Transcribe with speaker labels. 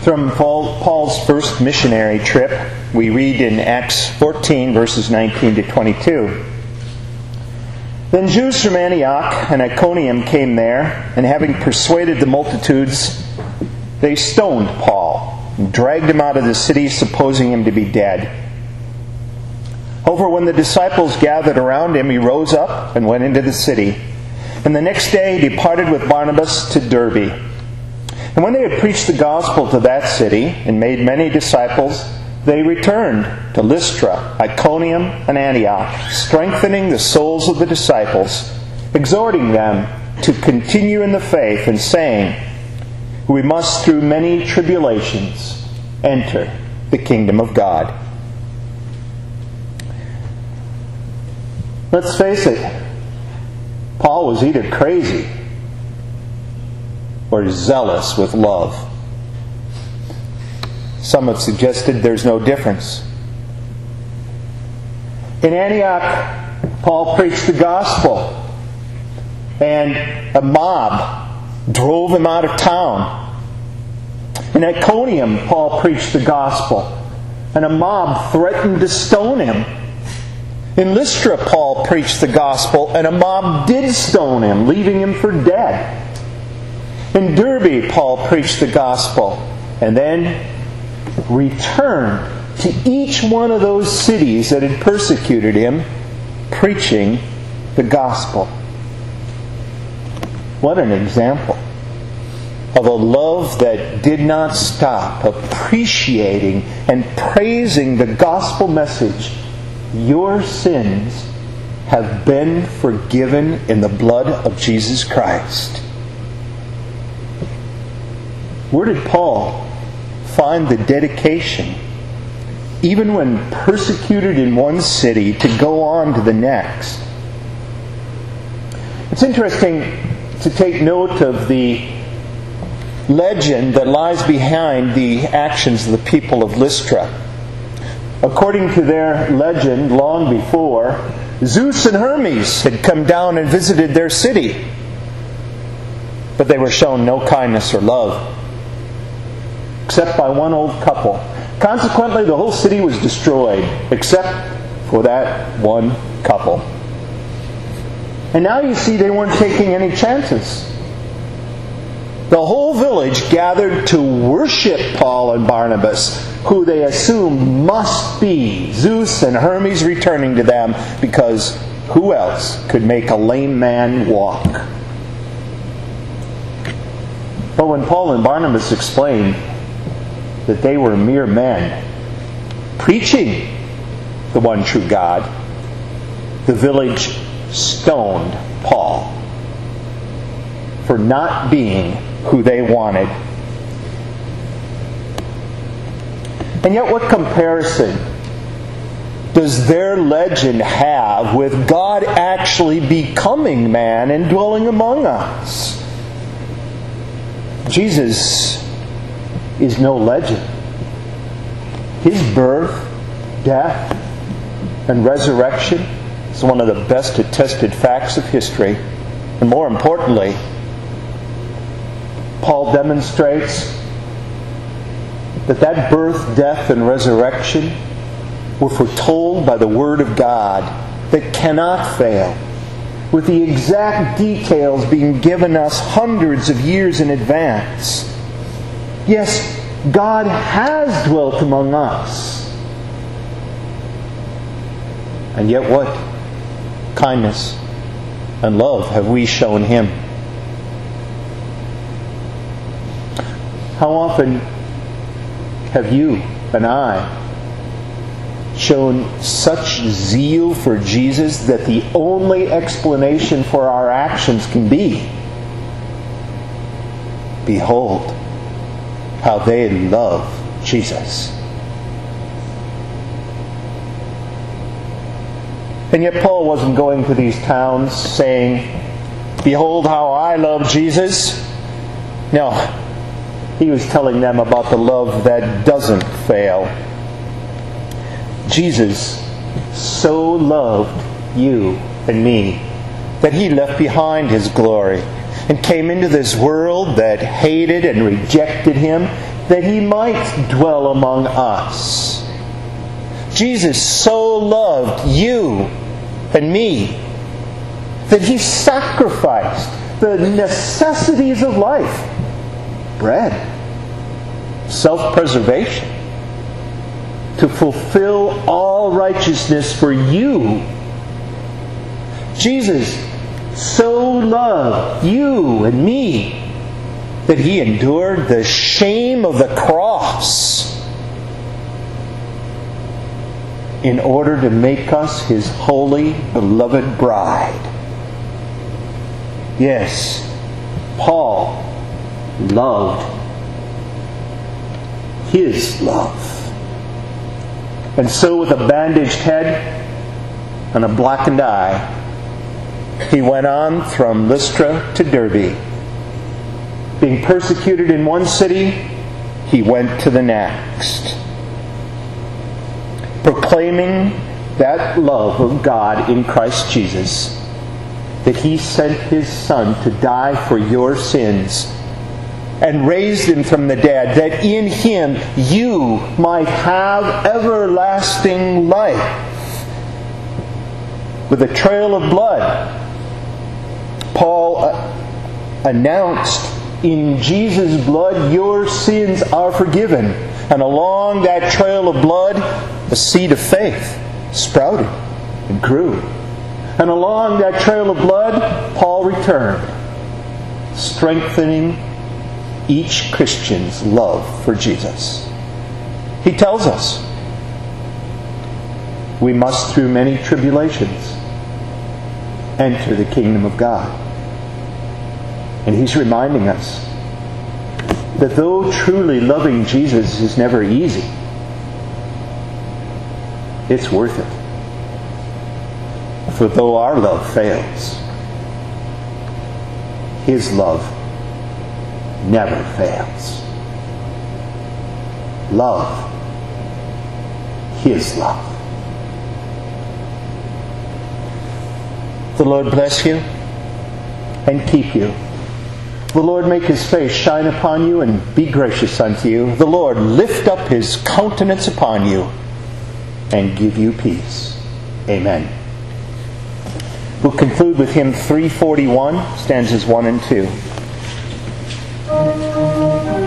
Speaker 1: From Paul's first missionary trip, we read in Acts 14, verses 19 to 22. Then Jews from Antioch and Iconium came there, and having persuaded the multitudes, they stoned Paul and dragged him out of the city, supposing him to be dead. However, when the disciples gathered around him, he rose up and went into the city. And the next day he departed with Barnabas to Derbe. And when they had preached the gospel to that city and made many disciples, they returned to Lystra, Iconium, and Antioch, strengthening the souls of the disciples, exhorting them to continue in the faith, and saying, "We must through many tribulations enter the kingdom of God." Let's face it, Paul was either crazy or zealous with love. Some have suggested there's no difference. In Antioch, Paul preached the gospel, and a mob drove him out of town. In Iconium, Paul preached the gospel, and a mob threatened to stone him. In Lystra, Paul preached the gospel, and a mob did stone him, leaving him for dead. In Derbe, Paul preached the gospel, and then returned to each one of those cities that had persecuted him, preaching the gospel. What an example of a love that did not stop appreciating and praising the gospel message. Your sins have been forgiven in the blood of Jesus Christ. Where did Paul find the dedication, even when persecuted in one city, to go on to the next? It's interesting to take note of the legend that lies behind the actions of the people of Lystra. According to their legend, long before, Zeus and Hermes had come down and visited their city. But they were shown no kindness or love, except by one old couple. Consequently, the whole city was destroyed, except for that one couple. And now you see they weren't taking any chances. The whole village gathered to worship Paul and Barnabas, who they assumed must be Zeus and Hermes returning to them, because who else could make a lame man walk? But when Paul and Barnabas explained that they were mere men preaching the one true God, the village stoned Paul for not being who they wanted. And yet, what comparison does their legend have with God actually becoming man and dwelling among us? Jesus is no legend. His birth, death, and resurrection is one of the best attested facts of history. And more importantly, Paul demonstrates that birth, death, and resurrection were foretold by the Word of God that cannot fail, with the exact details being given us hundreds of years in advance. Yes, God has dwelt among us. And yet what kindness and love have we shown Him? How often have you and I shown such zeal for Jesus that the only explanation for our actions can be, behold, how they love Jesus. And yet Paul wasn't going to these towns saying, behold how I love Jesus. No, he was telling them about the love that doesn't fail. Jesus so loved you and me that He left behind His glory and came into this world that hated and rejected Him, that he might dwell among us. Jesus so loved you and me that he sacrificed the necessities of life, bread, self-preservation, to fulfill all righteousness for you. Jesus so loved you and me that he endured the shame of the cross in order to make us his holy, beloved bride. Yes, Paul loved his love. And so with a bandaged head and a blackened eye, he went on from Lystra to Derbe. Being persecuted in one city, he went to the next, proclaiming that love of God in Christ Jesus, that he sent his Son to die for your sins and raised him from the dead, that in him you might have everlasting life. With a trail of blood, Paul announced, in Jesus' blood your sins are forgiven. And along that trail of blood, the seed of faith sprouted and grew. And along that trail of blood, Paul returned, strengthening each Christian's love for Jesus. He tells us we must, through many tribulations, enter the kingdom of God. And he's reminding us that though truly loving Jesus is never easy, it's worth it. For though our love fails, his love never fails. Love his love. The Lord bless you and keep you. The Lord make his face shine upon you and be gracious unto you. The Lord lift up his countenance upon you and give you peace. Amen. We'll conclude with hymn 341, stanzas 1 and 2.